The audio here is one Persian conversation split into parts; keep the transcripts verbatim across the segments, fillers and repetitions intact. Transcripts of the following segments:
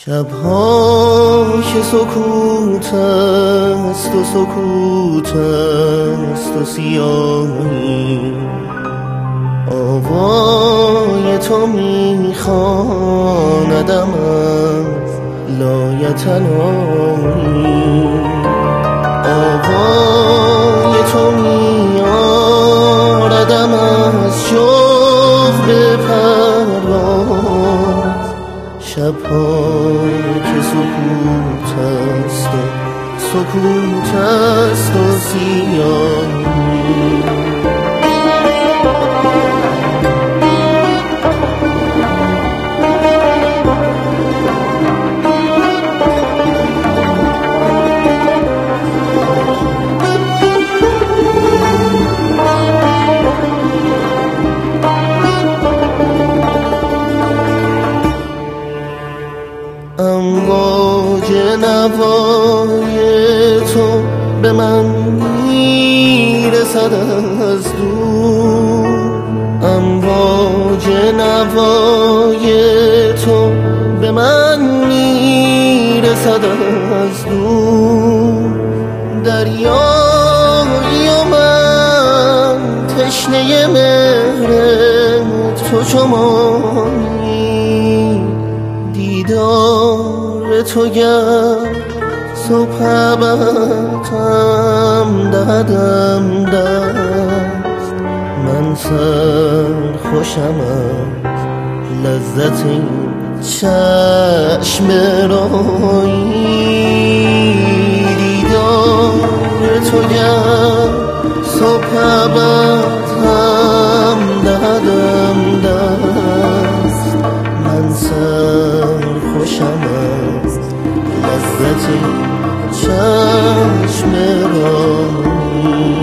شبها که سکوت است و سکوت است و سیاهی، آوای تو میخواندم از لایتناهی. آوای تو میاردم از شوق به پرواز. شبها که سکوت است و سکوت است و سیاهی، امواج نوای تو به من میرسد از دور. امواج نوای تو به من میرسد از دور. دریایی و من تشنه مهر تو چمانی. دیدار تو گر صبح ابدم دهدم دست، من سر خوشم از لذت این چشم رایی. دیدار تو گر صبح ابدم دهدم دست، من سر خوشم از لذت چشم رایی.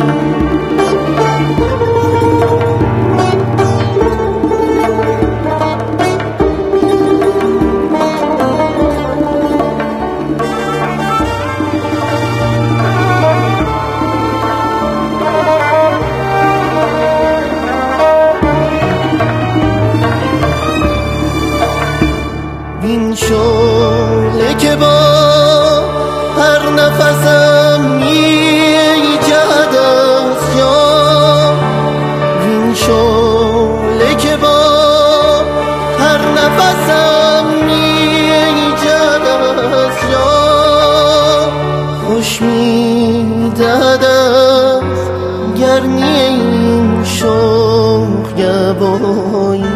این شعله که با هر نفسم میجهد از جا، این شعله که با هر نفسم میجهد از جا، خوش میدهد از گرمی این شوق گبایی.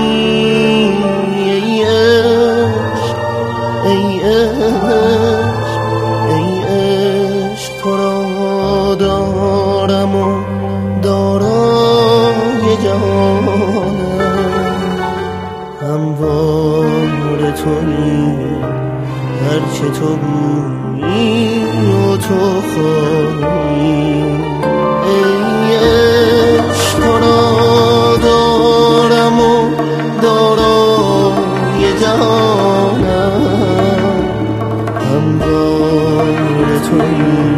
ای عشق ای عشق تو را دارم و دارای جهانم. هموار تویی هرچه تو گویی و تو خواهی. ای عشق تو را دارم و دارای جهانم. هموار تویی